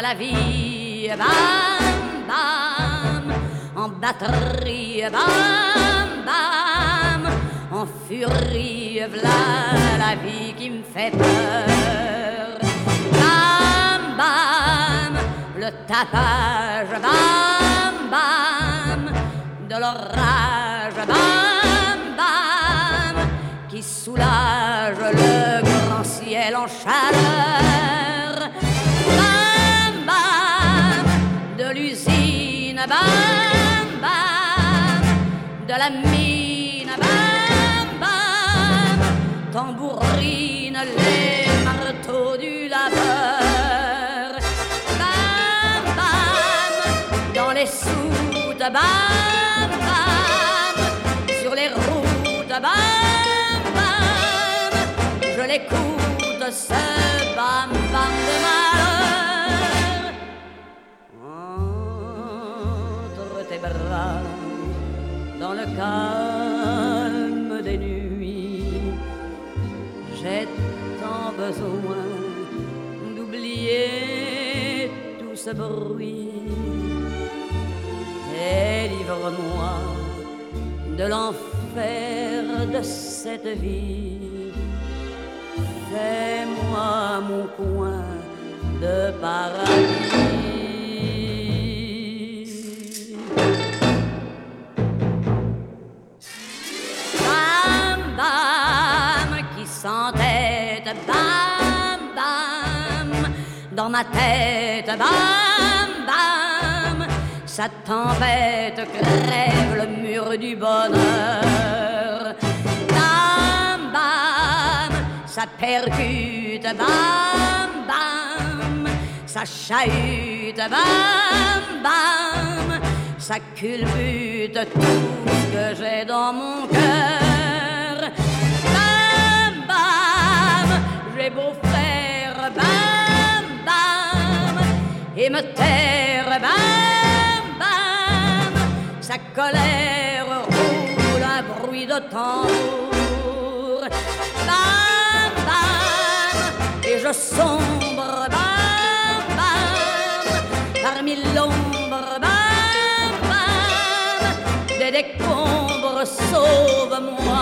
la vie, bam, bam, en batterie, bam, bam, en furie, v'là la vie qui me fait peur. Bam, bam, le tapage, bam, bam, de l'orage, bam, bam, qui soulage le grand ciel en chaleur. Bam, bam, de l'usine, bam, bam, de la mine, bam, bam, tambourine les marteaux du labeur. Bam, bam, dans les soutes, bam, bam, sur les routes, bam, bam, je l'écoute, ce bam, bam de malheur. Entre tes bras, dans le calme des nuits, j'ai tant besoin d'oublier tout ce bruit. Délivre-moi de l'enfer de cette vie. Fais-moi mon coin de paradis. Bam, bam, qui s'entête, bam, bam, dans ma tête, bam, bam, sa tempête crève le mur du bonheur. Bam, bam, ça percute, bam, bam, ça chahute, bam, bam, ça culbute tout ce que j'ai dans mon cœur. Bam, bam, j'ai beau faire, bam, bam, et me taire, bam, bam, sa colère roule un bruit de tambour. Bam, bam, et je sombre, bam, bam, parmi l'ombre, bam, bam, des décombres, sauve-moi.